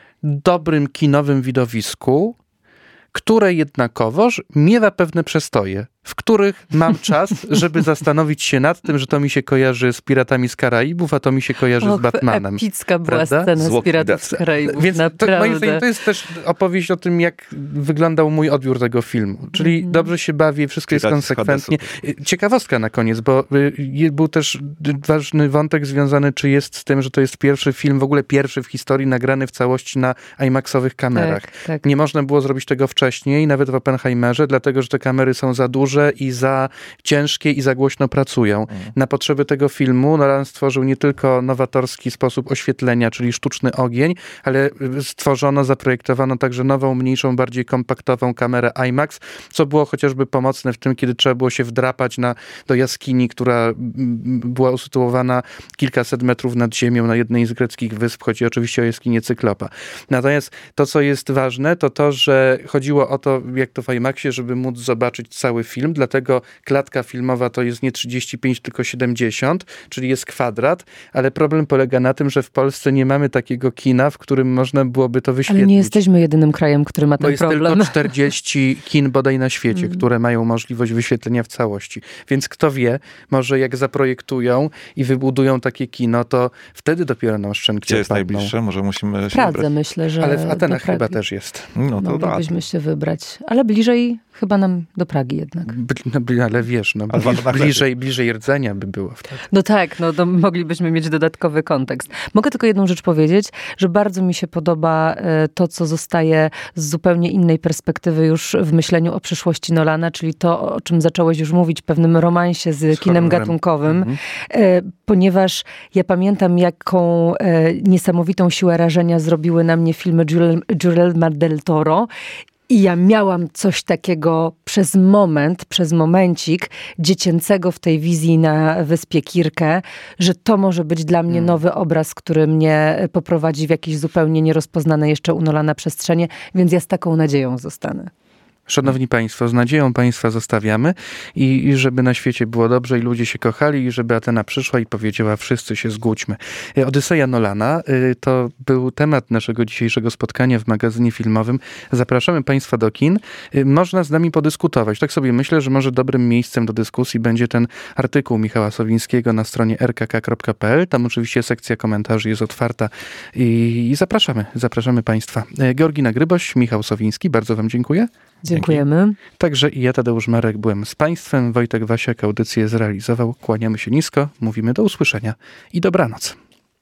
dobrym kinowym widowisku, które jednakowoż miewa pewne przestoje, w których mam czas, żeby zastanowić się nad tym, że to mi się kojarzy z Piratami z Karaibów, a to mi się kojarzy Och, z Batmanem. Epicka była prawda? scena z Piratów z Karaibów, Więc naprawdę. To, moim zdaniem to jest też opowieść o tym, jak wyglądał mój odbiór tego filmu. Czyli mm. dobrze się bawię, wszystko jest konsekwentnie. Ciekawostka na koniec, bo był też ważny wątek związany, czy jest z tym, że to jest pierwszy film, w ogóle pierwszy w historii nagrany w całości na IMAXowych kamerach. Tak, tak. Nie można było zrobić tego wcześniej, nawet w Oppenheimerze, dlatego, że te kamery są za duże duże i za ciężkie i za głośno pracują. Mm. Na potrzeby tego filmu Nolan stworzył nie tylko nowatorski sposób oświetlenia, czyli sztuczny ogień, ale stworzono, zaprojektowano także nową, mniejszą, bardziej kompaktową kamerę IMAX, co było chociażby pomocne w tym, kiedy trzeba było się wdrapać na, do jaskini, która była usytuowana kilkaset metrów nad ziemią na jednej z greckich wysp. Chodzi oczywiście o jaskinię Cyklopa. Natomiast to, co jest ważne, to to, że chodziło o to, jak to w IMAXie, żeby móc zobaczyć cały film, dlatego klatka filmowa to jest nie trzydzieści pięć, tylko siedemdziesiąt, czyli jest kwadrat, ale problem polega na tym, że w Polsce nie mamy takiego kina, w którym można byłoby to wyświetlić. Ale nie jesteśmy jedynym krajem, który ma ten Bo jest problem. tylko czterdzieści kin bodaj na świecie, mm. które mają możliwość wyświetlenia w całości. Więc kto wie, może jak zaprojektują i wybudują takie kino, to wtedy dopiero nam szczęki Gdzie jest odpadną. najbliższe? Może musimy się Pradze, wybrać. myślę, że... Ale w Atenach Pragi chyba też jest. No to moglibyśmy się wybrać. Ale bliżej chyba nam do Pragi jednak. No, ale wiesz, no, bli, bliżej, bliżej rdzenia by było wtedy. No tak, no to moglibyśmy mieć dodatkowy kontekst. Mogę tylko jedną rzecz powiedzieć, że bardzo mi się podoba to, co zostaje z zupełnie innej perspektywy już w myśleniu o przyszłości Nolana, czyli to, o czym zacząłeś już mówić, pewnym romansie z, z kinem horrorem gatunkowym, mhm. ponieważ ja pamiętam, jaką niesamowitą siłę rażenia zrobiły na mnie filmy Guillermo del Toro. I ja miałam coś takiego przez moment, przez momencik dziecięcego w tej wizji na wyspie Kirke, że to może być dla mnie nowy obraz, który mnie poprowadzi w jakieś zupełnie nierozpoznane jeszcze u Nolana przestrzenie, więc ja z taką nadzieją zostanę. Szanowni Państwo, z nadzieją Państwa zostawiamy i, i żeby na świecie było dobrze i ludzie się kochali i żeby Atena przyszła i powiedziała: wszyscy się zgódźmy. Odyseja Nolana to był temat naszego dzisiejszego spotkania w magazynie filmowym. Zapraszamy Państwa do kin. Można z nami podyskutować. Tak sobie myślę, że może dobrym miejscem do dyskusji będzie ten artykuł Michała Sowińskiego na stronie r k k kropka p l. Tam oczywiście sekcja komentarzy jest otwarta i, i zapraszamy. Zapraszamy Państwa. Georgina Gryboś, Michał Sowiński, bardzo Wam dziękuję. Dziękujemy. Dzięki. Także i ja, Tadeusz Marek, byłem z Państwem. Wojtek Wasiak audycję zrealizował. Kłaniamy się nisko, mówimy do usłyszenia i dobranoc.